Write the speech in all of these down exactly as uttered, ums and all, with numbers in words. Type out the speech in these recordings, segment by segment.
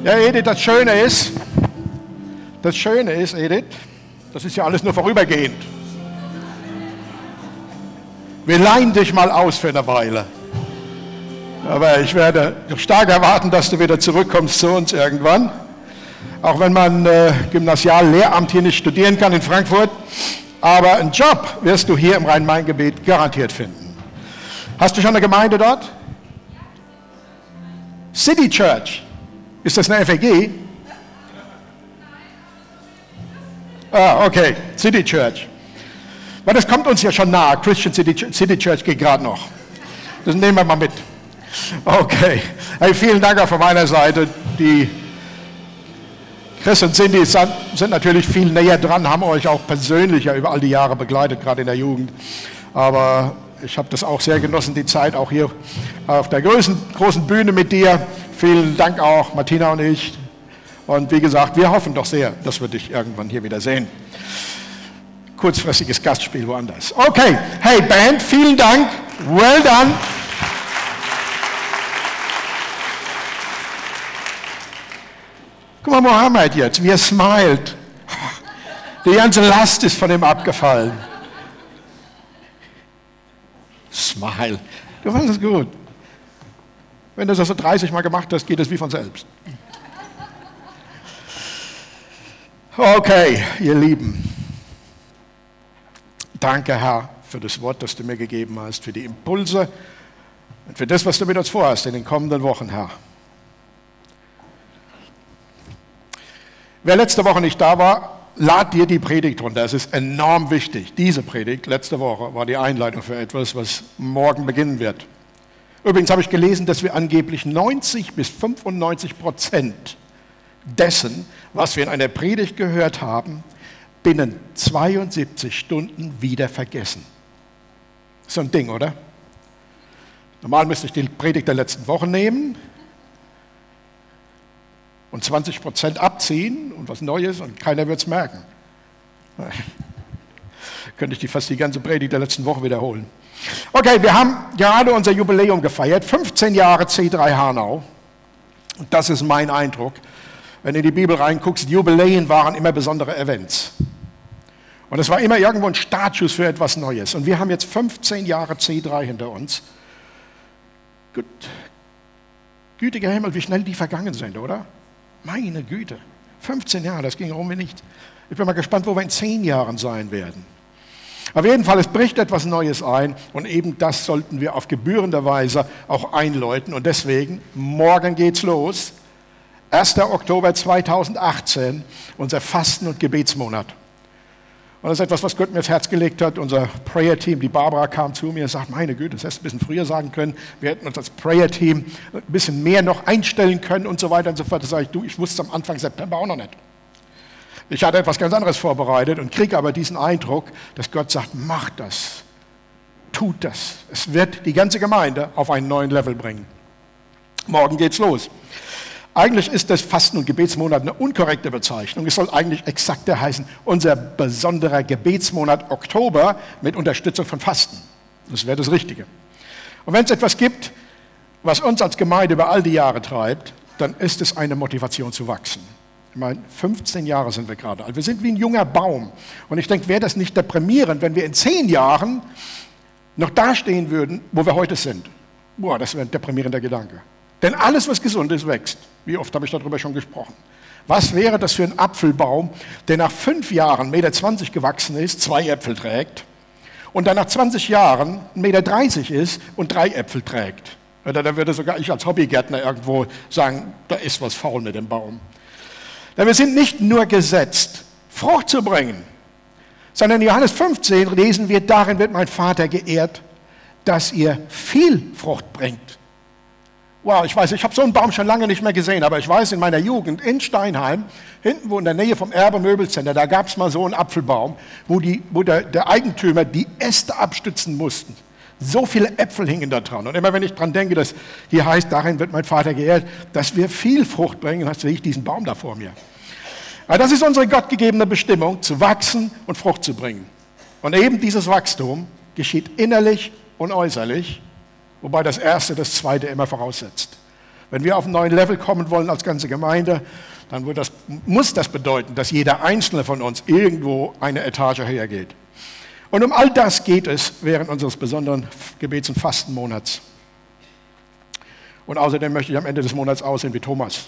Ja, Edith, das Schöne ist, das Schöne ist, Edith, das ist ja alles nur vorübergehend. Wir leihen dich mal aus für eine Weile. Aber ich werde stark erwarten, dass du wieder zurückkommst zu uns irgendwann. Auch wenn man äh, Gymnasiallehramt hier nicht studieren kann in Frankfurt. Aber einen Job wirst du hier im Rhein-Main-Gebiet garantiert finden. Hast du schon eine Gemeinde dort? City Church. Ist das eine F E G? Ah, okay. City Church. Weil das kommt uns ja schon nahe. Christian City, City Church geht gerade noch. Das nehmen wir mal mit. Okay. Hey, vielen Dank auch von meiner Seite. Die Chris und Cindy sind natürlich viel näher dran, haben euch auch persönlich ja über all die Jahre begleitet, gerade in der Jugend. Aber ich habe das auch sehr genossen, die Zeit auch hier auf der großen, großen Bühne mit dir. Vielen Dank auch, Martina und ich. Und wie gesagt, wir hoffen doch sehr, dass wir dich irgendwann hier wieder sehen. Kurzfristiges Gastspiel woanders. Okay, hey Band, vielen Dank. Well done. Guck mal, Mohammed jetzt, wie er smilet. Die ganze Last ist von ihm abgefallen. Smile. Du fandest es gut. Wenn du das so dreißig Mal gemacht hast, geht es wie von selbst. Okay, ihr Lieben. Danke, Herr, für das Wort, das du mir gegeben hast, für die Impulse und für das, was du mit uns vorhast in den kommenden Wochen, Herr. Wer letzte Woche nicht da war, lad dir die Predigt runter. Es ist enorm wichtig. Diese Predigt letzte Woche war die Einleitung für etwas, was morgen beginnen wird. Übrigens habe ich gelesen, dass wir angeblich neunzig bis fünfundneunzig Prozent dessen, was wir in einer Predigt gehört haben, binnen zweiundsiebzig Stunden wieder vergessen. So ein Ding, oder? Normal müsste ich die Predigt der letzten Woche nehmen und zwanzig Prozent abziehen und was Neues und keiner wird es merken. Könnte ich die fast die ganze Predigt der letzten Woche wiederholen. Okay, wir haben gerade unser Jubiläum gefeiert, fünfzehn Jahre C drei Hanau. Und das ist mein Eindruck. Wenn du in die Bibel reinguckst, Jubiläen waren immer besondere Events. Und es war immer irgendwo ein Startschuss für etwas Neues. Und wir haben jetzt fünfzehn Jahre C drei hinter uns. Gut. Gütiger Himmel, wie schnell die vergangen sind, oder? Meine Güte. fünfzehn Jahre, das ging rum wie nicht. Ich bin mal gespannt, wo wir in zehn Jahren sein werden. Auf jeden Fall, es bricht etwas Neues ein und eben das sollten wir auf gebührende Weise auch einläuten. Und deswegen, morgen geht's los. erster Oktober zweitausendachtzehn, unser Fasten- und Gebetsmonat. Und das ist etwas, was Gott mir ins Herz gelegt hat. Unser Prayer-Team, die Barbara, kam zu mir und sagt, meine Güte, das hättest du ein bisschen früher sagen können. Wir hätten uns als Prayer-Team ein bisschen mehr noch einstellen können und so weiter und so fort. Da sage ich, du, ich wusste am Anfang September auch noch nicht. Ich hatte etwas ganz anderes vorbereitet und kriege aber diesen Eindruck, dass Gott sagt, mach das, tut das. Es wird die ganze Gemeinde auf einen neuen Level bringen. Morgen geht's los. Eigentlich ist das Fasten- und Gebetsmonat eine unkorrekte Bezeichnung. Es soll eigentlich exakter heißen, unser besonderer Gebetsmonat Oktober mit Unterstützung von Fasten. Das wäre das Richtige. Und wenn es etwas gibt, was uns als Gemeinde über all die Jahre treibt, dann ist es eine Motivation zu wachsen. Ich meine, fünfzehn Jahre sind wir gerade alt. Wir sind wie ein junger Baum. Und ich denke, wäre das nicht deprimierend, wenn wir in zehn Jahren noch dastehen würden, wo wir heute sind? Boah, das wäre ein deprimierender Gedanke. Denn alles, was gesund ist, wächst. Wie oft habe ich darüber schon gesprochen? Was wäre das für ein Apfelbaum, der nach fünf Jahren eins Komma zwanzig Meter gewachsen ist, zwei Äpfel trägt, und dann nach zwanzig Jahren eins Komma dreißig Meter ist und drei Äpfel trägt? Oder da würde sogar ich als Hobbygärtner irgendwo sagen, da ist was faul mit dem Baum. Denn wir sind nicht nur gesetzt, Frucht zu bringen, sondern in Johannes fünfzehn lesen wir, darin wird mein Vater geehrt, dass ihr viel Frucht bringt. Wow, ich weiß, ich habe so einen Baum schon lange nicht mehr gesehen, aber ich weiß, in meiner Jugend in Steinheim, hinten wo in der Nähe vom Erbe Möbelcenter, da gab es mal so einen Apfelbaum, wo, die, wo der, der Eigentümer die Äste abstützen mussten. So viele Äpfel hingen da dran. Und immer wenn ich dran denke, dass hier heißt, darin wird mein Vater geehrt, dass wir viel Frucht bringen, dann sehe ich diesen Baum da vor mir. Aber das ist unsere gottgegebene Bestimmung, zu wachsen und Frucht zu bringen. Und eben dieses Wachstum geschieht innerlich und äußerlich, wobei das Erste das Zweite immer voraussetzt. Wenn wir auf einen neuen Level kommen wollen als ganze Gemeinde, dann wird das, muss das bedeuten, dass jeder Einzelne von uns irgendwo eine Etage höher geht. Und um all das geht es während unseres besonderen Gebets- und Fastenmonats. Und außerdem möchte ich am Ende des Monats aussehen wie Thomas.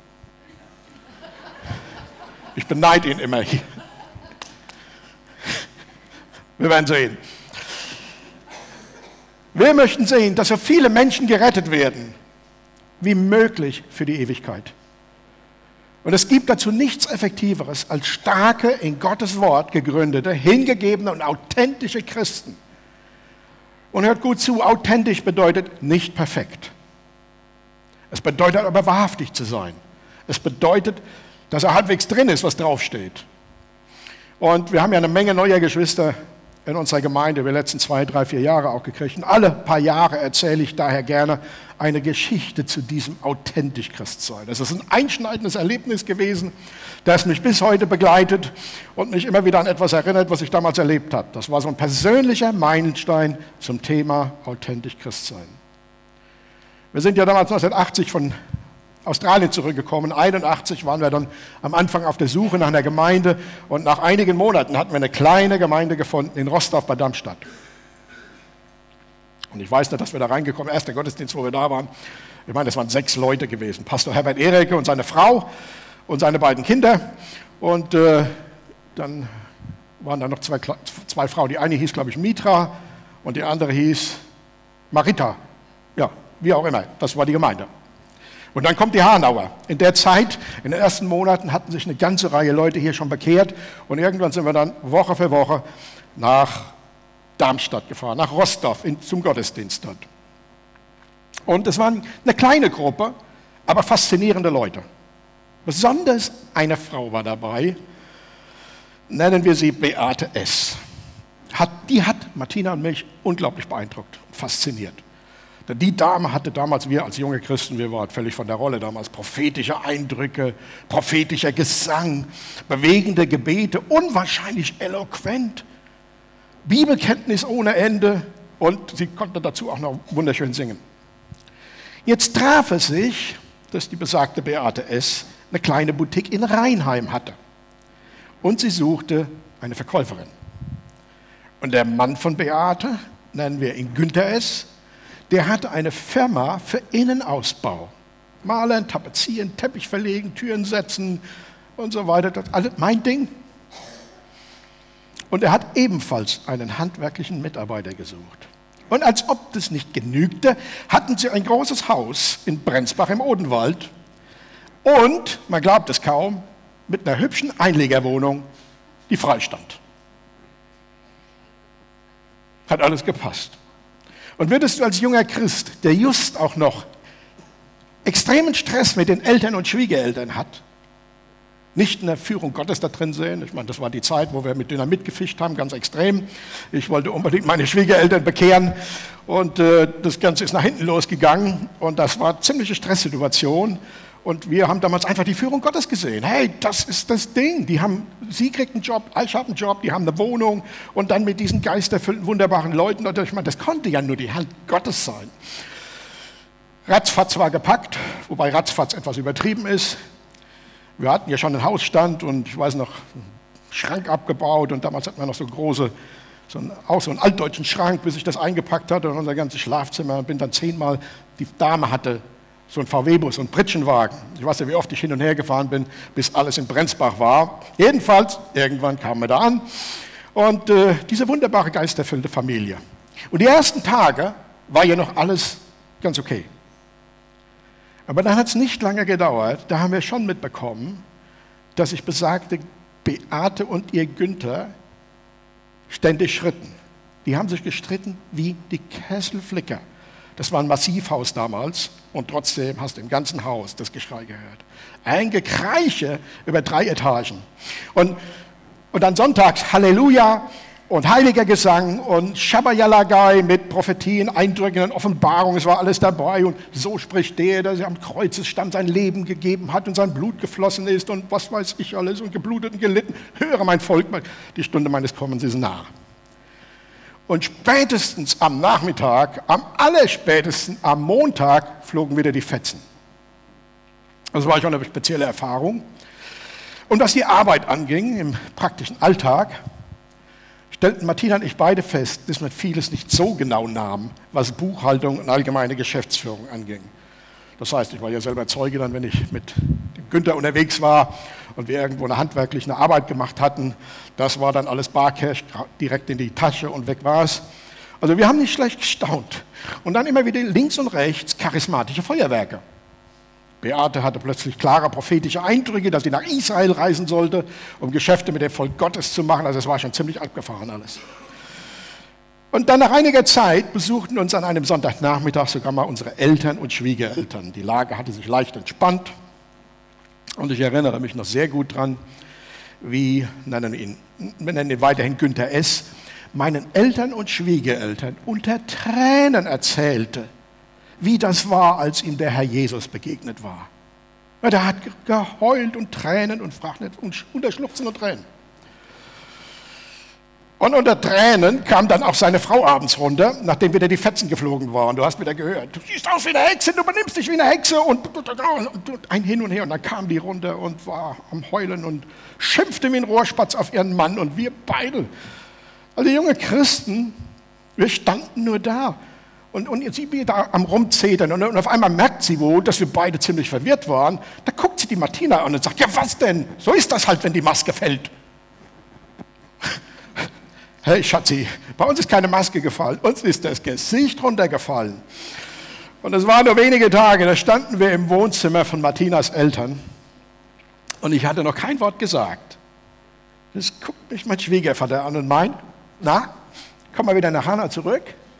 Ich beneide ihn immer. Wir werden sehen. Wir möchten sehen, dass so viele Menschen gerettet werden, wie möglich für die Ewigkeit. Und es gibt dazu nichts Effektiveres als starke, in Gottes Wort gegründete, hingegebene und authentische Christen. Und hört gut zu, authentisch bedeutet nicht perfekt. Es bedeutet aber wahrhaftig zu sein. Es bedeutet, dass er halbwegs drin ist, was draufsteht. Und wir haben ja eine Menge neuer Geschwister in unserer Gemeinde über die letzten zwei, drei, vier Jahre auch gekriegt. Und alle paar Jahre erzähle ich daher gerne eine Geschichte zu diesem authentisch Christsein. Das ist ein einschneidendes Erlebnis gewesen, das mich bis heute begleitet und mich immer wieder an etwas erinnert, was ich damals erlebt habe. Das war so ein persönlicher Meilenstein zum Thema authentisch Christsein. Wir sind ja damals neunzehnhundertachtzig von Australien zurückgekommen. einundachtzig waren wir dann am Anfang auf der Suche nach einer Gemeinde und nach einigen Monaten hatten wir eine kleine Gemeinde gefunden in Rostock bei Darmstadt. Und ich weiß nicht, dass wir da reingekommen sind, erster Gottesdienst, wo wir da waren. Ich meine, das waren sechs Leute gewesen. Pastor Herbert Ehreke und seine Frau und seine beiden Kinder. Und äh, dann waren da noch zwei, zwei Frauen. Die eine hieß, glaube ich, Mitra und die andere hieß Marita. Ja, wie auch immer. Das war die Gemeinde. Und dann kommt die Hanauer. In der Zeit, in den ersten Monaten, hatten sich eine ganze Reihe Leute hier schon bekehrt. Und irgendwann sind wir dann Woche für Woche nach Darmstadt gefahren, nach Rostock in, zum Gottesdienst dort. Und es war eine kleine Gruppe, aber faszinierende Leute. Besonders eine Frau war dabei, nennen wir sie Beate S. Hat, die hat Martina und mich unglaublich beeindruckt, fasziniert. Denn die Dame hatte damals, wir als junge Christen, wir waren völlig von der Rolle damals, prophetische Eindrücke, prophetischer Gesang, bewegende Gebete, unwahrscheinlich eloquent, Bibelkenntnis ohne Ende und sie konnte dazu auch noch wunderschön singen. Jetzt traf es sich, dass die besagte Beate S. eine kleine Boutique in Rheinheim hatte und sie suchte eine Verkäuferin. Und der Mann von Beate, nennen wir ihn Günther S., der hatte eine Firma für Innenausbau. Malen, tapezieren, Teppich verlegen, Türen setzen und so weiter. Das alles mein Ding. Und er hat ebenfalls einen handwerklichen Mitarbeiter gesucht. Und als ob das nicht genügte, hatten sie ein großes Haus in Brenzbach im Odenwald und, man glaubt es kaum, mit einer hübschen Einlegerwohnung, die frei stand. Hat alles gepasst. Und würdest du als junger Christ, der just auch noch extremen Stress mit den Eltern und Schwiegereltern hat, nicht eine Führung Gottes da drin sehen? Ich meine, das war die Zeit, wo wir mit denen mitgefischt haben, ganz extrem. Ich wollte unbedingt meine Schwiegereltern bekehren und äh, das Ganze ist nach hinten losgegangen und das war eine ziemliche Stresssituation. Und wir haben damals einfach die Führung Gottes gesehen. Hey, das ist das Ding. Die haben, sie kriegt einen Job, ich habe einen Job, die haben eine Wohnung und dann mit diesen geisterfüllten, wunderbaren Leuten. Und ich meine, das konnte ja nur die Hand Gottes sein. Ratzfatz war gepackt, wobei ratzfatz etwas übertrieben ist. Wir hatten ja schon einen Hausstand und ich weiß noch, einen Schrank abgebaut und damals hatten wir noch so große, so einen, auch so einen altdeutschen Schrank, bis ich das eingepackt hatte in unser ganzes Schlafzimmer und bin dann zehnmal, die Dame hatte so ein V W-Bus, so ein Pritschenwagen. Ich weiß ja, wie oft ich hin und her gefahren bin, bis alles in Brenzbach war. Jedenfalls, irgendwann kamen wir da an und äh, diese wunderbare, geisterfüllte Familie. Und die ersten Tage war ja noch alles ganz okay. Aber dann hat es nicht lange gedauert, da haben wir schon mitbekommen, dass sich besagte Beate und ihr Günther ständig schritten. Die haben sich gestritten wie die Kesselflicker. Das war ein Massivhaus damals und trotzdem hast du im ganzen Haus das Geschrei gehört. Ein Gekreiche über drei Etagen. Und, und dann sonntags Halleluja und heiliger Gesang und Shabbayalagai mit Prophetien, Eindrücken und Offenbarungen. Es war alles dabei und so spricht der, der am Kreuzesstamm sein Leben gegeben hat und sein Blut geflossen ist und was weiß ich alles und geblutet und gelitten. Höre mein Volk, die Stunde meines Kommens ist nah. Und spätestens am Nachmittag, am allerspätesten am Montag, flogen wieder die Fetzen. Das war schon eine spezielle Erfahrung. Und was die Arbeit anging, im praktischen Alltag, stellten Martina und ich beide fest, dass wir vieles nicht so genau nahmen, was Buchhaltung und allgemeine Geschäftsführung anging. Das heißt, ich war ja selber Zeuge dann, wenn ich mit dem Günther unterwegs war und wir irgendwo eine handwerkliche Arbeit gemacht hatten. Das war dann alles Barcash, direkt in die Tasche und weg war es. Also wir haben nicht schlecht gestaunt. Und dann immer wieder links und rechts charismatische Feuerwerke. Beate hatte plötzlich klare prophetische Eindrücke, dass sie nach Israel reisen sollte, um Geschäfte mit dem Volk Gottes zu machen. Also es war schon ziemlich abgefahren alles. Und dann nach einiger Zeit besuchten uns an einem Sonntagnachmittag sogar mal unsere Eltern und Schwiegereltern. Die Lage hatte sich leicht entspannt. Und ich erinnere mich noch sehr gut dran, wie, nennen wir ihn, wir nennen ihn weiterhin Günther S., meinen Eltern und Schwiegereltern unter Tränen erzählte, wie das war, als ihm der Herr Jesus begegnet war. Ja, der hat geheult und Tränen und fragt nicht, und unter Schluchzen und Tränen. Und unter Tränen kam dann auch seine Frau abends runter, nachdem wieder die Fetzen geflogen waren. Du hast wieder gehört, du siehst aus wie eine Hexe, du benimmst dich wie eine Hexe und, und, und ein Hin und Her. Und dann kam die runter und war am Heulen und schimpfte wie ein Rohrspatz auf ihren Mann. Und wir beide, also junge Christen, wir standen nur da. Und, und jetzt sind wir da am Rumzetern und, und auf einmal merkt sie wohl, dass wir beide ziemlich verwirrt waren. Da guckt sie die Martina an und sagt, ja was denn? So ist das halt, wenn die Maske fällt. Hey Schatzi, bei uns ist keine Maske gefallen, uns ist das Gesicht runtergefallen. Und es waren nur wenige Tage, da standen wir im Wohnzimmer von Martinas Eltern und ich hatte noch kein Wort gesagt. Das guckt mich mein Schwiegervater an und meint, na, komm mal wieder nach Hannah zurück.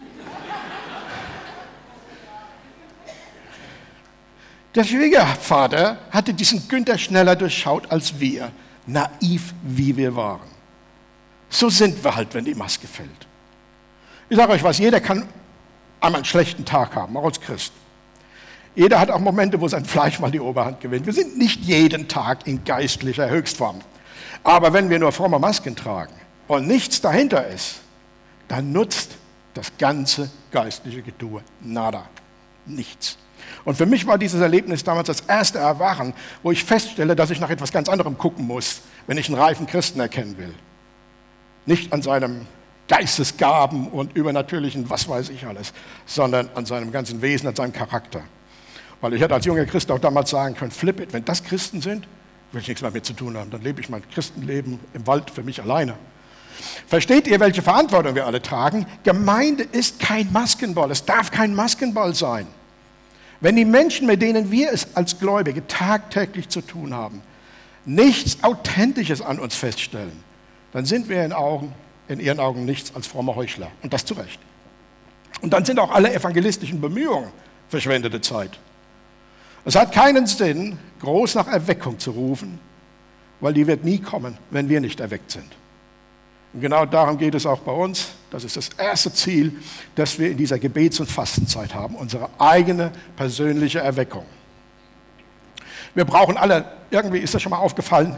Der Schwiegervater hatte diesen Günther schneller durchschaut als wir, naiv wie wir waren. So sind wir halt, wenn die Maske fällt. Ich sage euch was, jeder kann einmal einen schlechten Tag haben, auch als Christ. Jeder hat auch Momente, wo sein Fleisch mal die Oberhand gewinnt. Wir sind nicht jeden Tag in geistlicher Höchstform. Aber wenn wir nur fromme Masken tragen und nichts dahinter ist, dann nutzt das ganze geistliche Getue nada, nichts. Und für mich war dieses Erlebnis damals das erste Erwachen, wo ich feststelle, dass ich nach etwas ganz anderem gucken muss, wenn ich einen reifen Christen erkennen will. Nicht an seinem Geistesgaben und übernatürlichen, was weiß ich alles, sondern an seinem ganzen Wesen, an seinem Charakter. Weil ich hätte als junger Christ auch damals sagen können, flip it, wenn das Christen sind, will ich nichts mehr mit zu tun haben. Dann lebe ich mein Christenleben im Wald für mich alleine. Versteht ihr, welche Verantwortung wir alle tragen? Gemeinde ist kein Maskenball, es darf kein Maskenball sein. Wenn die Menschen, mit denen wir es als Gläubige tagtäglich zu tun haben, nichts Authentisches an uns feststellen, dann sind wir in, Augen, in ihren Augen nichts als fromme Heuchler. Und das zu Recht. Und dann sind auch alle evangelistischen Bemühungen verschwendete Zeit. Es hat keinen Sinn, groß nach Erweckung zu rufen, weil die wird nie kommen, wenn wir nicht erweckt sind. Und genau darum geht es auch bei uns. Das ist das erste Ziel, das wir in dieser Gebets- und Fastenzeit haben, unsere eigene persönliche Erweckung. Wir brauchen alle, irgendwie ist das schon mal aufgefallen,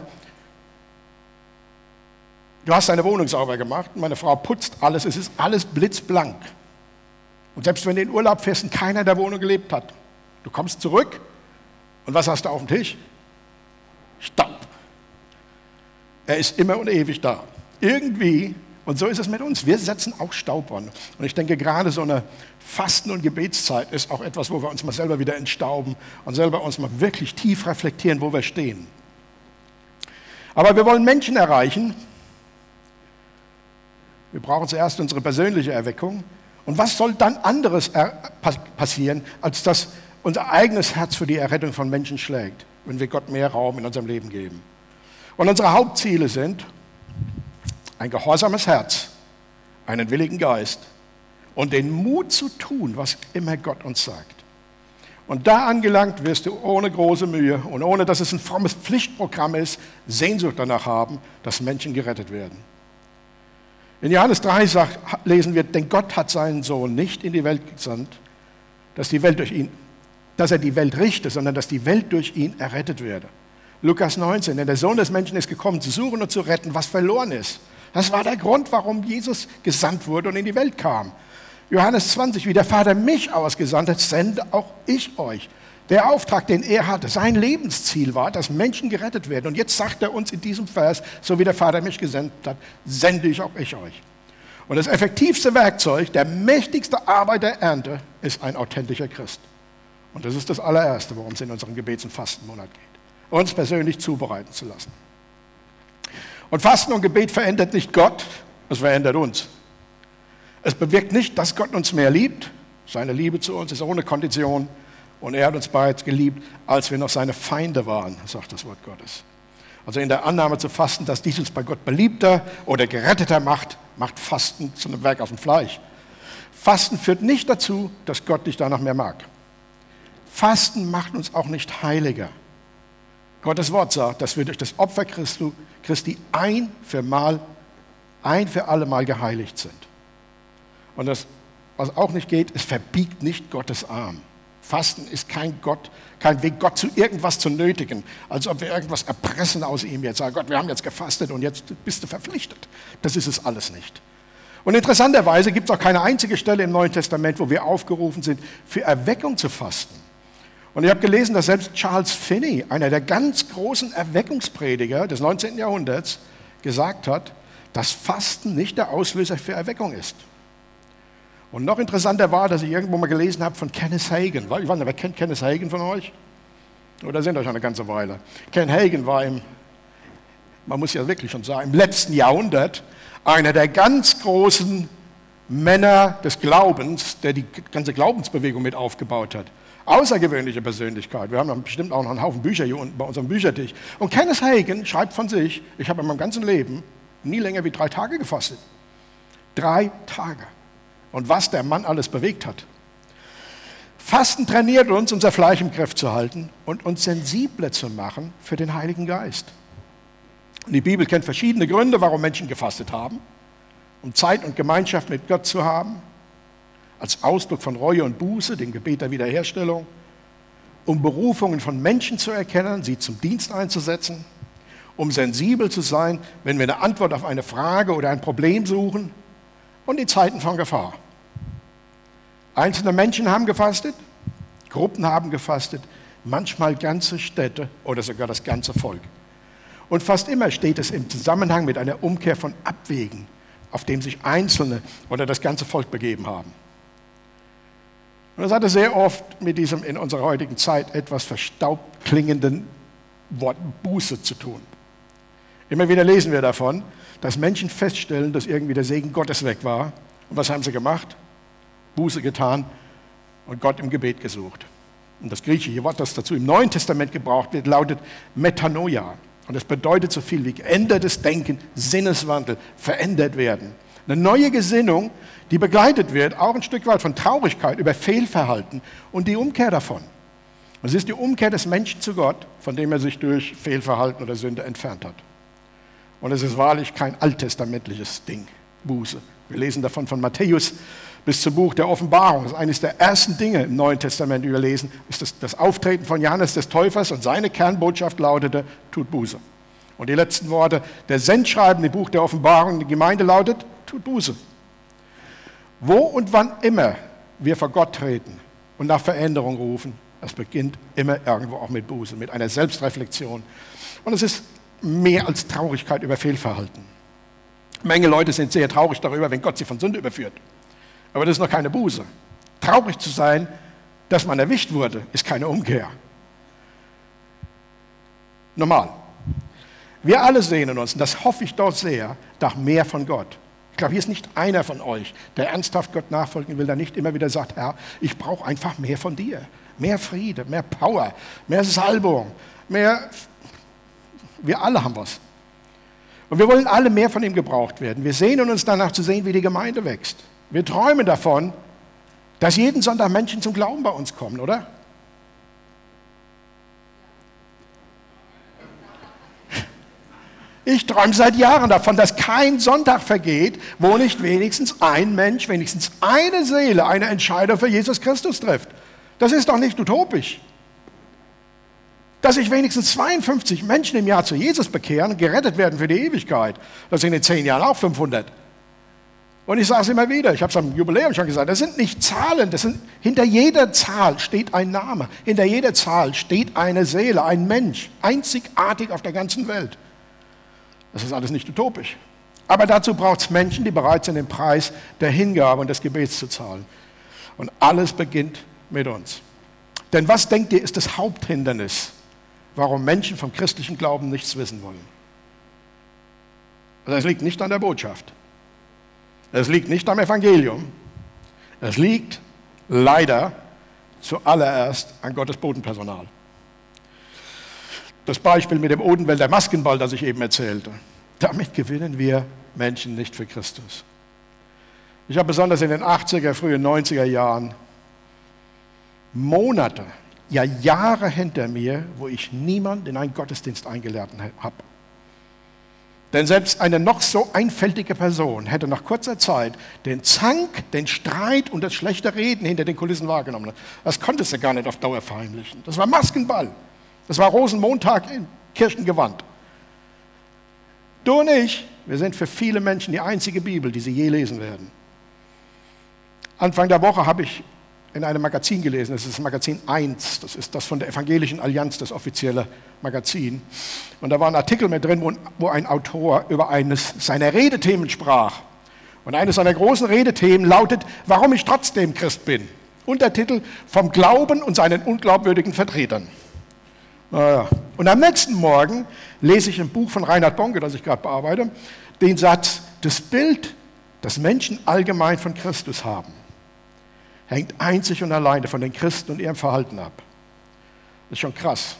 du hast deine Wohnung sauber gemacht, meine Frau putzt alles, es ist alles blitzblank. Und selbst wenn du in Urlaub fährst und keiner in der Wohnung gelebt hat, du kommst zurück und was hast du auf dem Tisch? Staub. Er ist immer und ewig da. Irgendwie, und so ist es mit uns, wir setzen auch Staub an. Und ich denke, gerade so eine Fasten- und Gebetszeit ist auch etwas, wo wir uns mal selber wieder entstauben und selber uns mal wirklich tief reflektieren, wo wir stehen. Aber wir wollen Menschen erreichen. Wir brauchen zuerst unsere persönliche Erweckung. Und was soll dann anderes passieren, als dass unser eigenes Herz für die Errettung von Menschen schlägt, wenn wir Gott mehr Raum in unserem Leben geben? Und unsere Hauptziele sind ein gehorsames Herz, einen willigen Geist und den Mut zu tun, was immer Gott uns sagt. Und da angelangt wirst du ohne große Mühe und ohne, dass es ein frommes Pflichtprogramm ist, Sehnsucht danach haben, dass Menschen gerettet werden. In Johannes drei sagt, lesen wir, denn Gott hat seinen Sohn nicht in die Welt gesandt, dass, die Welt durch ihn, dass er die Welt richte, sondern dass die Welt durch ihn errettet werde. Lukas neunzehn, denn der Sohn des Menschen ist gekommen, zu suchen und zu retten, was verloren ist. Das war der Grund, warum Jesus gesandt wurde und in die Welt kam. Johannes zwanzig, wie der Vater mich ausgesandt hat, sende auch ich euch. Der Auftrag, den er hatte, sein Lebensziel war, dass Menschen gerettet werden. Und jetzt sagt er uns in diesem Vers, so wie der Vater mich gesendet hat, sende ich auch ich euch. Und das effektivste Werkzeug, der mächtigste Arbeit der Ernte, ist ein authentischer Christ. Und das ist das allererste, worum es in unserem Gebets- und Fastenmonat geht. Uns persönlich zubereiten zu lassen. Und Fasten und Gebet verändert nicht Gott, es verändert uns. Es bewirkt nicht, dass Gott uns mehr liebt. Seine Liebe zu uns ist ohne Kondition. Und er hat uns bereits geliebt, als wir noch seine Feinde waren, sagt das Wort Gottes. Also in der Annahme zu fasten, dass dies uns bei Gott beliebter oder geretteter macht, macht Fasten zu einem Werk aus dem Fleisch. Fasten führt nicht dazu, dass Gott dich danach mehr mag. Fasten macht uns auch nicht heiliger. Gottes Wort sagt, dass wir durch das Opfer Christi, Christi ein für mal, ein für alle Mal geheiligt sind. Und das, was auch nicht geht, es verbiegt nicht Gottes Arm. Fasten ist kein Gott, kein Weg, Gott zu irgendwas zu nötigen, als ob wir irgendwas erpressen aus ihm jetzt. Sagen, Gott, wir haben jetzt gefastet und jetzt bist du verpflichtet. Das ist es alles nicht. Und interessanterweise gibt es auch keine einzige Stelle im Neuen Testament, wo wir aufgerufen sind, für Erweckung zu fasten. Und ich habe gelesen, dass selbst Charles Finney, einer der ganz großen Erweckungsprediger des neunzehnten Jahrhunderts, gesagt hat, dass Fasten nicht der Auslöser für Erweckung ist. Und noch interessanter war, dass ich irgendwo mal gelesen habe von Kenneth Hagin. Ich weiß nicht, wer kennt Kenneth Hagin von euch? Oder sind euch schon eine ganze Weile? Kenneth Hagin war im, man muss ja wirklich schon sagen, im letzten Jahrhundert einer der ganz großen Männer des Glaubens, der die ganze Glaubensbewegung mit aufgebaut hat. Außergewöhnliche Persönlichkeit. Wir haben dann bestimmt auch noch einen Haufen Bücher hier unten bei unserem Büchertisch. Und Kenneth Hagin schreibt von sich, ich habe in meinem ganzen Leben nie länger wie drei Tage gefastet. Drei Tage. Und was der Mann alles bewegt hat. Fasten trainiert uns, unser Fleisch im Griff zu halten und uns sensibler zu machen für den Heiligen Geist. Und die Bibel kennt verschiedene Gründe, warum Menschen gefastet haben. Um Zeit und Gemeinschaft mit Gott zu haben, als Ausdruck von Reue und Buße, dem Gebet der Wiederherstellung, um Berufungen von Menschen zu erkennen, sie zum Dienst einzusetzen, um sensibel zu sein, wenn wir eine Antwort auf eine Frage oder ein Problem suchen, und in Zeiten von Gefahr. Einzelne Menschen haben gefastet, Gruppen haben gefastet, manchmal ganze Städte oder sogar das ganze Volk. Und fast immer steht es im Zusammenhang mit einer Umkehr von Abwegen, auf dem sich Einzelne oder das ganze Volk begeben haben. Und das hatte sehr oft mit diesem in unserer heutigen Zeit etwas verstaubt klingenden Wort Buße zu tun. Immer wieder lesen wir davon, dass Menschen feststellen, dass irgendwie der Segen Gottes weg war. Und was haben sie gemacht? Buße getan und Gott im Gebet gesucht. Und das griechische Wort, das dazu im Neuen Testament gebraucht wird, lautet Metanoia. Und das bedeutet so viel wie geändertes Denken, Sinneswandel, verändert werden. Eine neue Gesinnung, die begleitet wird, auch ein Stück weit von Traurigkeit über Fehlverhalten und die Umkehr davon. Es ist die Umkehr des Menschen zu Gott, von dem er sich durch Fehlverhalten oder Sünde entfernt hat. Und es ist wahrlich kein alttestamentliches Ding, Buße. Wir lesen davon von Matthäus bis zum Buch der Offenbarung. Das ist eines der ersten Dinge im Neuen Testament, die wir lesen, ist das, das Auftreten von Johannes des Täufers und seine Kernbotschaft lautete, tut Buße. Und die letzten Worte der Sendschreiben im Buch der Offenbarung, die Gemeinde lautet, tut Buße. Wo und wann immer wir vor Gott treten und nach Veränderung rufen, das beginnt immer irgendwo auch mit Buße, mit einer Selbstreflexion. Und es ist mehr als Traurigkeit über Fehlverhalten. Eine Menge Leute sind sehr traurig darüber, wenn Gott sie von Sünde überführt. Aber das ist noch keine Buße. Traurig zu sein, dass man erwischt wurde, ist keine Umkehr. Normal. Wir alle sehnen uns, und das hoffe ich doch sehr, nach mehr von Gott. Ich glaube, hier ist nicht einer von euch, der ernsthaft Gott nachfolgen will, der nicht immer wieder sagt, Herr, ich brauche einfach mehr von dir. Mehr Friede, mehr Power, mehr Salbung, mehr... Wir alle haben was. Und wir wollen alle mehr von ihm gebraucht werden. Wir sehnen uns danach zu sehen, wie die Gemeinde wächst. Wir träumen davon, dass jeden Sonntag Menschen zum Glauben bei uns kommen, oder? Ich träume seit Jahren davon, dass kein Sonntag vergeht, wo nicht wenigstens ein Mensch, wenigstens eine Seele eine Entscheidung für Jesus Christus trifft. Das ist doch nicht utopisch. Dass sich wenigstens zweiundfünfzig Menschen im Jahr zu Jesus bekehren und gerettet werden für die Ewigkeit. Das sind in zehn Jahren auch fünfhundert. Und ich sage es immer wieder, ich habe es am Jubiläum schon gesagt, das sind nicht Zahlen, das sind, hinter jeder Zahl steht ein Name, hinter jeder Zahl steht eine Seele, ein Mensch, einzigartig auf der ganzen Welt. Das ist alles nicht utopisch. Aber dazu braucht es Menschen, die bereit sind, den Preis der Hingabe und des Gebets zu zahlen. Und alles beginnt mit uns. Denn was denkt ihr, ist das Haupthindernis, warum Menschen vom christlichen Glauben nichts wissen wollen? Also es liegt nicht an der Botschaft. Es liegt nicht am Evangelium. Es liegt leider zuallererst an Gottes Bodenpersonal. Das Beispiel mit dem Odenwälder Maskenball, das ich eben erzählte. Damit gewinnen wir Menschen nicht für Christus. Ich habe besonders in den achtziger, frühen neunziger Jahren Monate, ja Jahre hinter mir, wo ich niemanden in einen Gottesdienst eingeladen habe. Denn selbst eine noch so einfältige Person hätte nach kurzer Zeit den Zank, den Streit und das schlechte Reden hinter den Kulissen wahrgenommen. Das konntest du gar nicht auf Dauer verheimlichen. Das war Maskenball. Das war Rosenmontag im Kirchengewand. Du und ich, wir sind für viele Menschen die einzige Bibel, die sie je lesen werden. Anfang der Woche habe ich in einem Magazin gelesen, das ist das Magazin eins, das ist das von der Evangelischen Allianz, das offizielle Magazin. Und da war ein Artikel mit drin, wo, wo ein Autor über eines seiner Redethemen sprach. Und eines seiner großen Redethemen lautet, warum ich trotzdem Christ bin. Untertitel, vom Glauben und seinen unglaubwürdigen Vertretern. Naja. Und am nächsten Morgen lese ich im Buch von Reinhard Bonke, das ich gerade bearbeite, den Satz, das Bild, das Menschen allgemein von Christus haben, hängt einzig und alleine von den Christen und ihrem Verhalten ab. Das ist schon krass.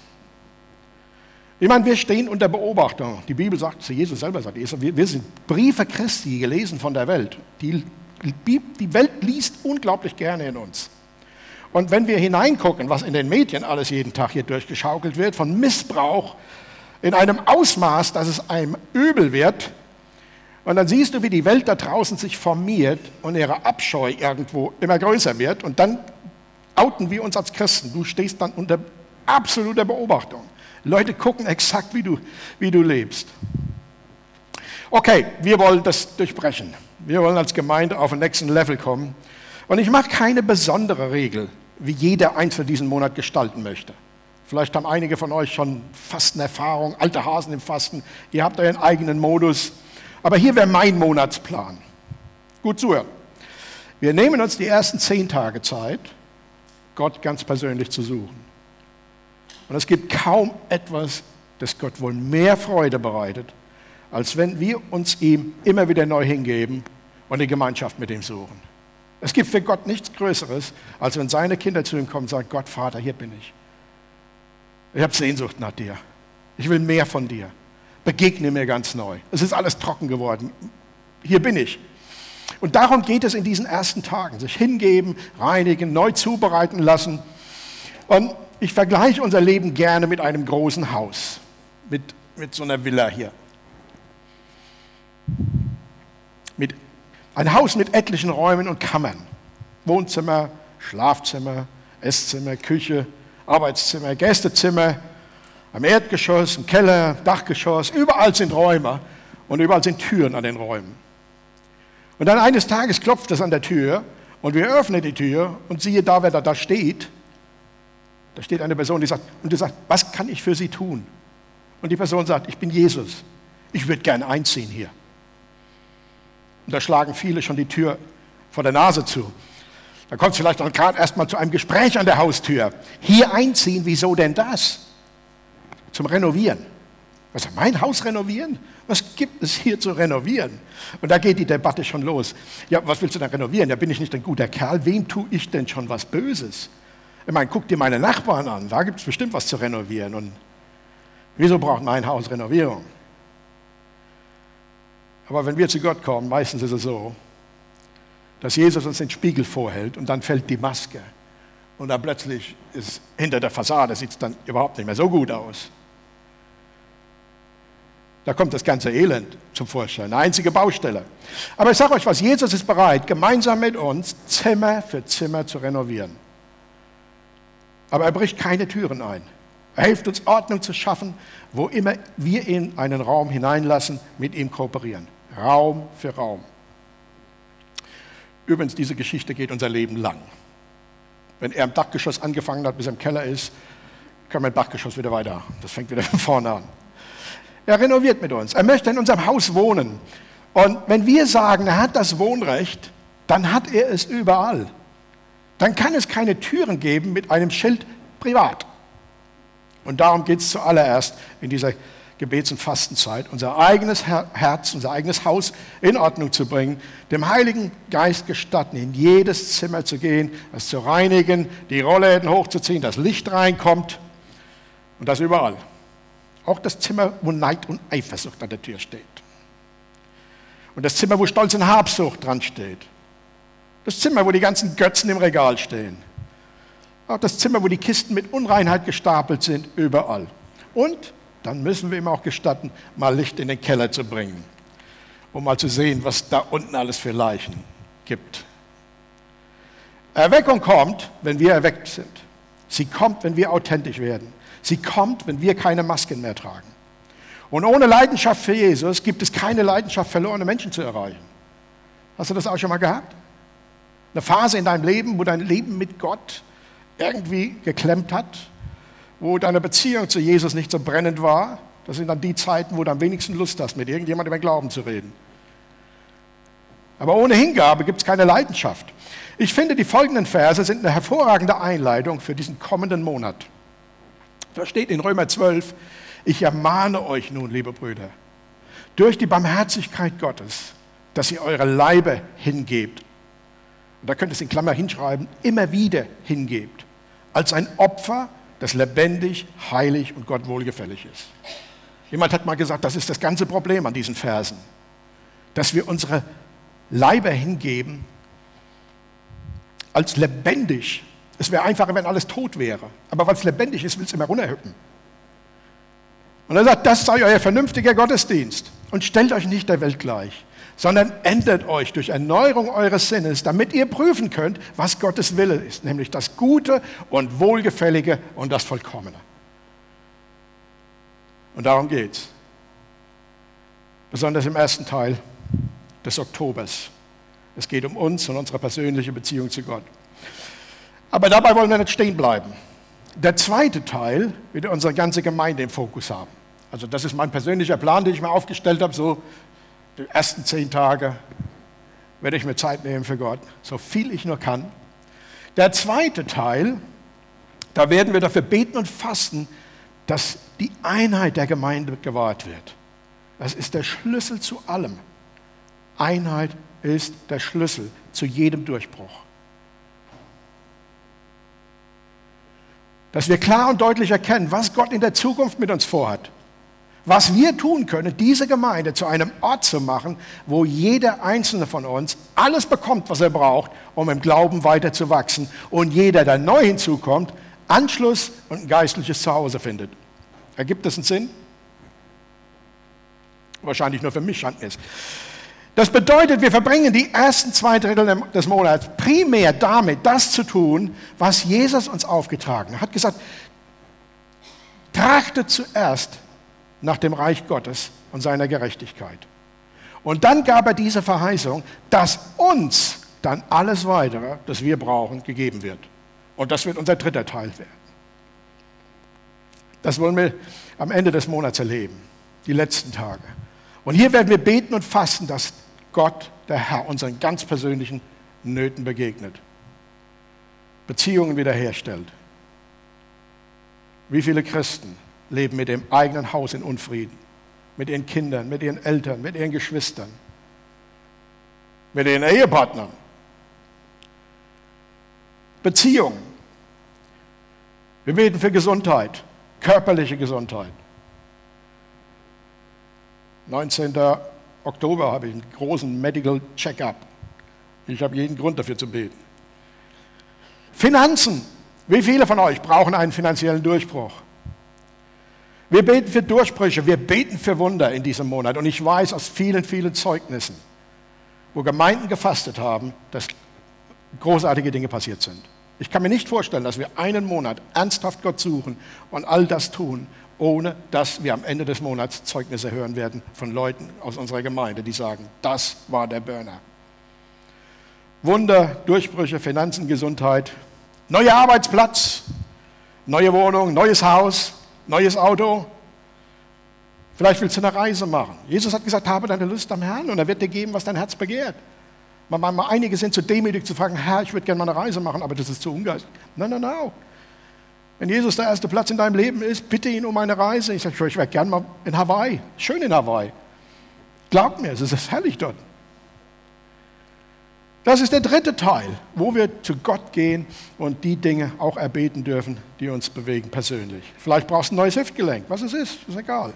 Ich meine, wir stehen unter Beobachtung. Die Bibel sagt, Jesus selber sagt, wir sind Briefe Christi, gelesen von der Welt. Die, die Welt liest unglaublich gerne in uns. Und wenn wir hineingucken, was in den Medien alles jeden Tag hier durchgeschaukelt wird, von Missbrauch in einem Ausmaß, dass es einem übel wird, und dann siehst du, wie die Welt da draußen sich formiert und ihre Abscheu irgendwo immer größer wird. Und dann outen wir uns als Christen. Du stehst dann unter absoluter Beobachtung. Leute gucken exakt, wie du, wie du lebst. Okay, wir wollen das durchbrechen. Wir wollen als Gemeinde auf den nächsten Level kommen. Und ich mache keine besondere Regel, wie jeder Einzelne diesen Monat gestalten möchte. Vielleicht haben einige von euch schon Fastenerfahrung, alte Hasen im Fasten. Ihr habt euren eigenen Modus. Aber hier wäre mein Monatsplan. Gut zuhören. Wir nehmen uns die ersten zehn Tage Zeit, Gott ganz persönlich zu suchen. Und es gibt kaum etwas, das Gott wohl mehr Freude bereitet, als wenn wir uns ihm immer wieder neu hingeben und die Gemeinschaft mit ihm suchen. Es gibt für Gott nichts Größeres, als wenn seine Kinder zu ihm kommen und sagen, Gott, Vater, hier bin ich. Ich habe Sehnsucht nach dir. Ich will mehr von dir. Begegne mir ganz neu. Es ist alles trocken geworden. Hier bin ich. Und darum geht es in diesen ersten Tagen. Sich hingeben, reinigen, neu zubereiten lassen. Und ich vergleiche unser Leben gerne mit einem großen Haus. Mit, mit so einer Villa hier. Mit, ein Haus mit etlichen Räumen und Kammern. Wohnzimmer, Schlafzimmer, Esszimmer, Küche, Arbeitszimmer, Gästezimmer. Am Erdgeschoss, im Keller, Dachgeschoss, überall sind Räume und überall sind Türen an den Räumen. Und dann eines Tages klopft es an der Tür und wir öffnen die Tür und siehe da, wer da, da steht. Da steht eine Person, die sagt, und du sagst, was kann ich für Sie tun? Und die Person sagt, ich bin Jesus, ich würde gerne einziehen hier. Und da schlagen viele schon die Tür vor der Nase zu. Da kommt es vielleicht dann gerade erst mal zu einem Gespräch an der Haustür. Hier einziehen, wieso denn das? Zum Renovieren. Was, mein Haus renovieren? Was gibt es hier zu renovieren? Und da geht die Debatte schon los. Ja, was willst du denn renovieren? Ja, bin ich nicht ein guter Kerl? Wem tue ich denn schon was Böses? Ich meine, guck dir meine Nachbarn an. Da gibt es bestimmt was zu renovieren. Und wieso braucht mein Haus Renovierung? Aber wenn wir zu Gott kommen, meistens ist es so, dass Jesus uns den Spiegel vorhält und dann fällt die Maske. Und dann plötzlich ist hinter der Fassade sieht es dann überhaupt nicht mehr so gut aus. Da kommt das ganze Elend zum Vorschein, eine einzige Baustelle. Aber ich sage euch was, Jesus ist bereit, gemeinsam mit uns Zimmer für Zimmer zu renovieren. Aber er bricht keine Türen ein. Er hilft uns, Ordnung zu schaffen, wo immer wir in einen Raum hineinlassen, mit ihm kooperieren. Raum für Raum. Übrigens, diese Geschichte geht unser Leben lang. Wenn er im Dachgeschoss angefangen hat, bis er im Keller ist, können wir im Dachgeschoss wieder weiter. Das fängt wieder von vorne an. Er renoviert mit uns. Er möchte in unserem Haus wohnen. Und wenn wir sagen, er hat das Wohnrecht, dann hat er es überall. Dann kann es keine Türen geben mit einem Schild privat. Und darum geht es zuallererst in dieser Gebets- und Fastenzeit, unser eigenes Herz, unser eigenes Haus in Ordnung zu bringen, dem Heiligen Geist gestatten, in jedes Zimmer zu gehen, es zu reinigen, die Rollläden hochzuziehen, dass Licht reinkommt und das überall. Auch das Zimmer, wo Neid und Eifersucht an der Tür steht. Und das Zimmer, wo Stolz und Habsucht dran steht. Das Zimmer, wo die ganzen Götzen im Regal stehen. Auch das Zimmer, wo die Kisten mit Unreinheit gestapelt sind, überall. Und dann müssen wir ihm auch gestatten, mal Licht in den Keller zu bringen, um mal zu sehen, was da unten alles für Leichen gibt. Erweckung kommt, wenn wir erweckt sind. Sie kommt, wenn wir authentisch werden. Sie kommt, wenn wir keine Masken mehr tragen. Und ohne Leidenschaft für Jesus gibt es keine Leidenschaft, verlorene Menschen zu erreichen. Hast du das auch schon mal gehabt? Eine Phase in deinem Leben, wo dein Leben mit Gott irgendwie geklemmt hat, wo deine Beziehung zu Jesus nicht so brennend war. Das sind dann die Zeiten, wo du am wenigsten Lust hast, mit irgendjemandem über Glauben zu reden. Aber ohne Hingabe gibt es keine Leidenschaft. Ich finde, die folgenden Verse sind eine hervorragende Einleitung für diesen kommenden Monat. Da steht in Römer zwölf, ich ermahne euch nun, liebe Brüder, durch die Barmherzigkeit Gottes, dass ihr eure Leibe hingebt. Und da könnt ihr es in Klammer hinschreiben, immer wieder hingebt, als ein Opfer, das lebendig, heilig und Gott wohlgefällig ist. Jemand hat mal gesagt, das ist das ganze Problem an diesen Versen, dass wir unsere Leiber hingeben als lebendig. Es wäre einfacher, wenn alles tot wäre, aber weil es lebendig ist, will es immer runterhüppen. Und er sagt, das sei euer vernünftiger Gottesdienst und stellt euch nicht der Welt gleich, sondern ändert euch durch Erneuerung eures Sinnes, damit ihr prüfen könnt, was Gottes Wille ist, nämlich das Gute und Wohlgefällige und das Vollkommene. Und darum geht's. Besonders im ersten Teil des Oktobers. Es geht um uns und unsere persönliche Beziehung zu Gott. Aber dabei wollen wir nicht stehen bleiben. Der zweite Teil wird unsere ganze Gemeinde im Fokus haben. Also das ist mein persönlicher Plan, den ich mir aufgestellt habe, so die ersten zehn Tage werde ich mir Zeit nehmen für Gott, so viel ich nur kann. Der zweite Teil, da werden wir dafür beten und fasten, dass die Einheit der Gemeinde gewahrt wird. Das ist der Schlüssel zu allem. Einheit ist der Schlüssel zu jedem Durchbruch. Dass wir klar und deutlich erkennen, was Gott in der Zukunft mit uns vorhat. Was wir tun können, diese Gemeinde zu einem Ort zu machen, wo jeder Einzelne von uns alles bekommt, was er braucht, um im Glauben weiter zu wachsen. Und jeder, der neu hinzukommt, Anschluss und ein geistliches Zuhause findet. Ergibt das einen Sinn? Wahrscheinlich nur für mich scheint es. Das bedeutet, wir verbringen die ersten zwei Drittel des Monats primär damit, das zu tun, was Jesus uns aufgetragen hat. Er hat gesagt, trachtet zuerst nach dem Reich Gottes und seiner Gerechtigkeit. Und dann gab er diese Verheißung, dass uns dann alles Weitere, das wir brauchen, gegeben wird. Und das wird unser dritter Teil werden. Das wollen wir am Ende des Monats erleben, die letzten Tage. Und hier werden wir beten und fasten, dass Gott, der Herr, unseren ganz persönlichen Nöten begegnet. Beziehungen wiederherstellt. Wie viele Christen leben mit dem eigenen Haus in Unfrieden, mit ihren Kindern, mit ihren Eltern, mit ihren Geschwistern, mit ihren Ehepartnern. Beziehungen. Wir beten für Gesundheit, körperliche Gesundheit. neunzehnten Oktober habe ich einen großen Medical Check-up. Ich habe jeden Grund dafür zu beten. Finanzen. Wie viele von euch brauchen einen finanziellen Durchbruch? Wir beten für Durchbrüche, wir beten für Wunder in diesem Monat. Und ich weiß aus vielen, vielen Zeugnissen, wo Gemeinden gefastet haben, dass großartige Dinge passiert sind. Ich kann mir nicht vorstellen, dass wir einen Monat ernsthaft Gott suchen und all das tun, ohne dass wir am Ende des Monats Zeugnisse hören werden von Leuten aus unserer Gemeinde, die sagen, das war der Burner. Wunder, Durchbrüche, Finanzen, Gesundheit, neuer Arbeitsplatz, neue Wohnung, neues Haus, neues Auto. Vielleicht willst du eine Reise machen. Jesus hat gesagt, habe deine Lust am Herrn und er wird dir geben, was dein Herz begehrt. Manchmal, einige sind zu demütig zu fragen, Herr, ich würde gerne mal eine Reise machen, aber das ist zu ungeistig. Nein, nein, nein. Wenn Jesus der erste Platz in deinem Leben ist, bitte ihn um eine Reise. Ich sage, ich wäre gerne mal in Hawaii. Schön in Hawaii. Glaubt mir, es ist herrlich dort. Das ist der dritte Teil, wo wir zu Gott gehen und die Dinge auch erbeten dürfen, die uns bewegen persönlich. Vielleicht brauchst du ein neues Hüftgelenk, was es ist, ist egal.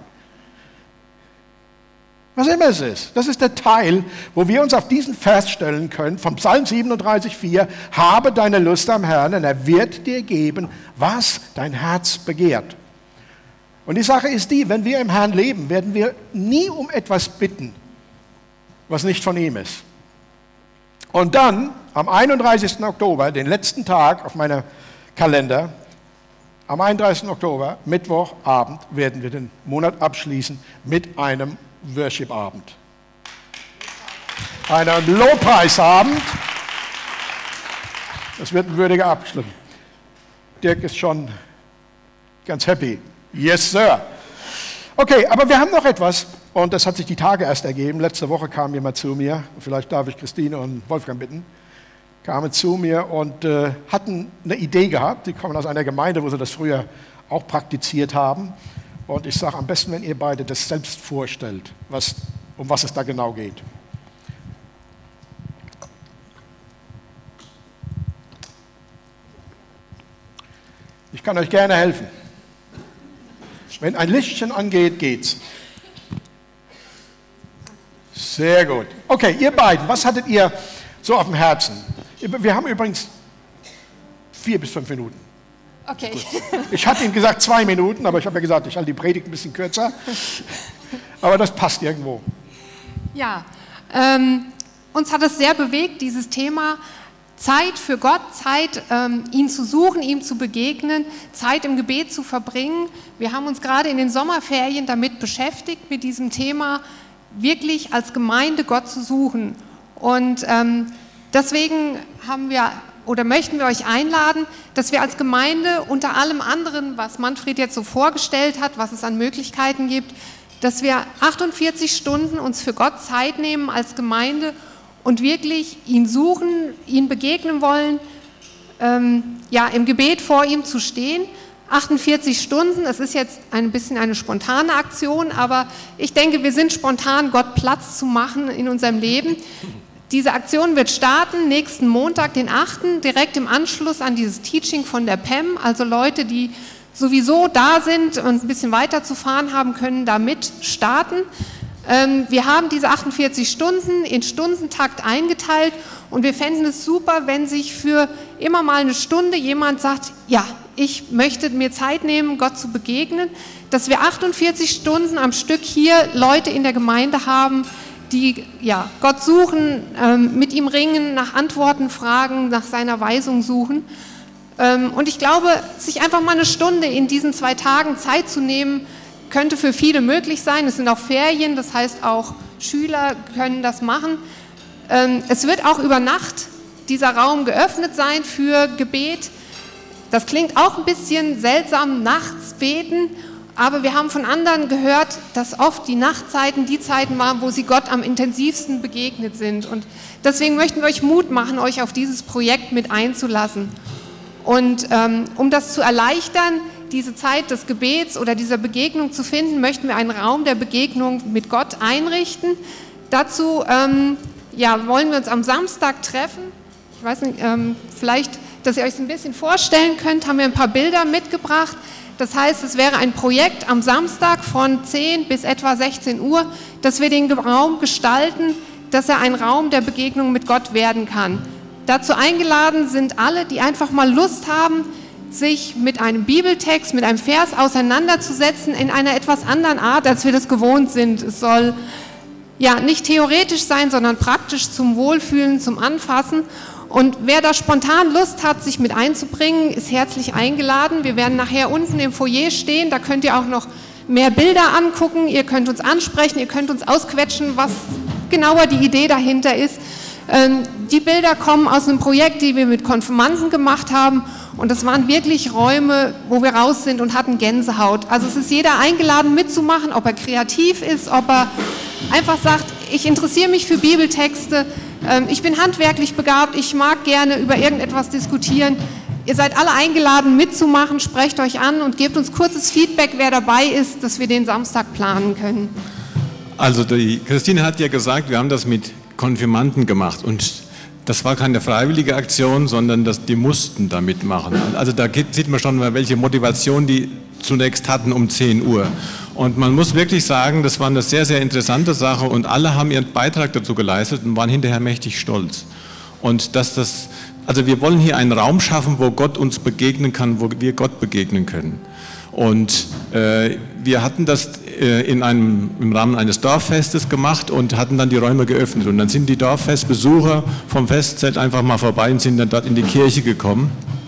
Was immer es ist. Das ist der Teil, wo wir uns auf diesen Vers stellen können, vom Psalm siebenunddreißig, vier, habe deine Lust am Herrn und er wird dir geben, was dein Herz begehrt. Und die Sache ist die, wenn wir im Herrn leben, werden wir nie um etwas bitten, was nicht von ihm ist. Und dann, am einunddreißigsten Oktober, den letzten Tag auf meinem Kalender, am einunddreißigsten Oktober, Mittwochabend, werden wir den Monat abschließen mit einem Worship-Abend. Einem Lobpreisabend. Das wird ein würdiger Abschluss. Dirk ist schon ganz happy. Yes, Sir. Okay, aber wir haben noch etwas, und das hat sich die Tage erst ergeben. Letzte Woche kam jemand zu mir, vielleicht darf ich Christine und Wolfgang bitten, kamen zu mir und äh, hatten eine Idee gehabt. Die kommen aus einer Gemeinde, wo sie das früher auch praktiziert haben. Und ich sage, am besten, wenn ihr beide das selbst vorstellt, was, um was es da genau geht. Ich kann euch gerne helfen. Wenn ein Lichtchen angeht, geht's. Sehr gut. Okay, ihr beiden, was hattet ihr so auf dem Herzen? Wir haben übrigens vier bis fünf Minuten. Okay. Ich hatte ihm gesagt zwei Minuten, aber ich habe ja gesagt, ich halte die Predigt ein bisschen kürzer. Aber das passt irgendwo. Ja, ähm, uns hat es sehr bewegt, dieses Thema Zeit für Gott, Zeit, ähm, ihn zu suchen, ihm zu begegnen, Zeit im Gebet zu verbringen. Wir haben uns gerade in den Sommerferien damit beschäftigt, mit diesem Thema, wirklich als Gemeinde Gott zu suchen. Und ähm, deswegen haben wir oder möchten wir euch einladen, dass wir als Gemeinde unter allem anderen, was Manfred jetzt so vorgestellt hat, was es an Möglichkeiten gibt, dass wir achtundvierzig Stunden uns für Gott Zeit nehmen als Gemeinde und wirklich ihn suchen, ihn begegnen wollen, ähm, ja, im Gebet vor ihm zu stehen. achtundvierzig Stunden, es ist jetzt ein bisschen eine spontane Aktion, aber ich denke, wir sind spontan, Gott Platz zu machen in unserem Leben. Diese Aktion wird starten nächsten Montag, den achten direkt im Anschluss an dieses Teaching von der P E M. Also Leute, die sowieso da sind und ein bisschen weiter zu fahren haben, können damit starten. Ähm, wir haben diese achtundvierzig Stunden in Stundentakt eingeteilt und wir fänden es super, wenn sich für immer mal eine Stunde jemand sagt, ja, ich möchte mir Zeit nehmen, Gott zu begegnen, dass wir achtundvierzig Stunden am Stück hier Leute in der Gemeinde haben, die ja, Gott suchen, ähm, mit ihm ringen, nach Antworten fragen, nach seiner Weisung suchen. Ähm, und ich glaube, sich einfach mal eine Stunde in diesen zwei Tagen Zeit zu nehmen, könnte für viele möglich sein. Es sind auch Ferien, das heißt auch Schüler können das machen. Ähm, es wird auch über Nacht dieser Raum geöffnet sein für Gebet. Das klingt auch ein bisschen seltsam, nachts beten. Aber wir haben von anderen gehört, dass oft die Nachtzeiten die Zeiten waren, wo sie Gott am intensivsten begegnet sind. Und deswegen möchten wir euch Mut machen, euch auf dieses Projekt mit einzulassen. Und ähm, um das zu erleichtern, diese Zeit des Gebets oder dieser Begegnung zu finden, möchten wir einen Raum der Begegnung mit Gott einrichten. Dazu ähm, ja, wollen wir uns am Samstag treffen. Ich weiß nicht, ähm, vielleicht, dass ihr euch ein bisschen vorstellen könnt, haben wir ein paar Bilder mitgebracht. Das heißt, es wäre ein Projekt am Samstag von zehn bis etwa sechzehn Uhr, dass wir den Raum gestalten, dass er ein Raum der Begegnung mit Gott werden kann. Dazu eingeladen sind alle, die einfach mal Lust haben, sich mit einem Bibeltext, mit einem Vers auseinanderzusetzen in einer etwas anderen Art, als wir das gewohnt sind. Es soll ja nicht theoretisch sein, sondern praktisch zum Wohlfühlen, zum Anfassen. Und wer da spontan Lust hat, sich mit einzubringen, ist herzlich eingeladen. Wir werden nachher unten im Foyer stehen, da könnt ihr auch noch mehr Bilder angucken, ihr könnt uns ansprechen, ihr könnt uns ausquetschen, was genauer die Idee dahinter ist. Ähm, die Bilder kommen aus einem Projekt, die wir mit Konfirmanden gemacht haben. Und das waren wirklich Räume, wo wir raus sind und hatten Gänsehaut. Also es ist jeder eingeladen mitzumachen, ob er kreativ ist, ob er einfach sagt, ich interessiere mich für Bibeltexte, ähm, ich bin handwerklich begabt, ich mag gerne über irgendetwas diskutieren. Ihr seid alle eingeladen mitzumachen, sprecht euch an und gebt uns kurzes Feedback, wer dabei ist, dass wir den Samstag planen können. Also die Christine hat ja gesagt, wir haben das mit Konfirmanden gemacht und das war keine freiwillige Aktion, sondern das, die mussten da mitmachen. Also da sieht man schon mal, welche Motivation die zunächst hatten um zehn Uhr. Und man muss wirklich sagen, das war eine sehr, sehr interessante Sache und alle haben ihren Beitrag dazu geleistet und waren hinterher mächtig stolz. Und dass das, also wir wollen hier einen Raum schaffen, wo Gott uns begegnen kann, wo wir Gott begegnen können. Und äh, wir hatten das äh, in einem, im Rahmen eines Dorffestes gemacht und hatten dann die Räume geöffnet. Und dann sind die Dorffestbesucher vom Festzelt einfach mal vorbei und sind dann dort in die Kirche gekommen.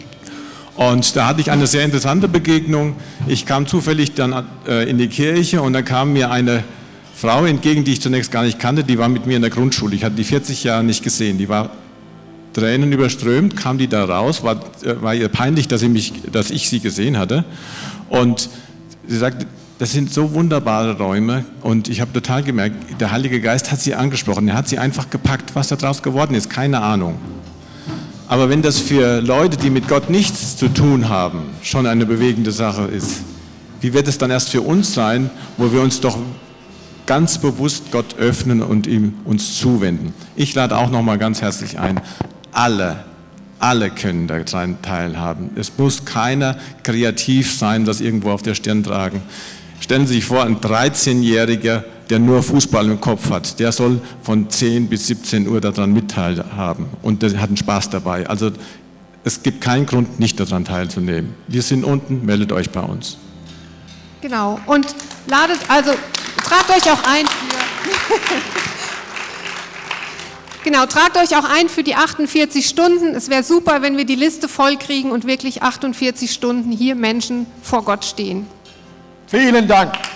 Und da hatte ich eine sehr interessante Begegnung. Ich kam zufällig dann äh, in die Kirche und dann kam mir eine Frau entgegen, die ich zunächst gar nicht kannte. Die war mit mir in der Grundschule. Ich hatte die vierzig Jahre nicht gesehen. Die war Tränen überströmt, kam die da raus, war, war ihr peinlich, dass, sie mich, dass ich sie gesehen hatte. Und sie sagte, das sind so wunderbare Räume und ich habe total gemerkt, der Heilige Geist hat sie angesprochen, er hat sie einfach gepackt. Was daraus geworden ist, keine Ahnung. Aber wenn das für Leute, die mit Gott nichts zu tun haben, schon eine bewegende Sache ist, wie wird es dann erst für uns sein, wo wir uns doch ganz bewusst Gott öffnen und ihm uns zuwenden? Ich lade auch nochmal ganz herzlich ein, alle, alle können daran teilhaben. Es muss keiner kreativ sein, das irgendwo auf der Stirn tragen. Stellen Sie sich vor, ein dreizehnjähriger, der nur Fußball im Kopf hat, der soll von zehn bis siebzehn Uhr daran mitteilhaben und der hat einen Spaß dabei. Also es gibt keinen Grund, nicht daran teilzunehmen. Wir sind unten, meldet euch bei uns. Genau, und ladet, also tragt euch auch ein für... Genau, tragt euch auch ein für die achtundvierzig Stunden. Es wäre super, wenn wir die Liste voll kriegen und wirklich achtundvierzig Stunden hier Menschen vor Gott stehen. Vielen Dank.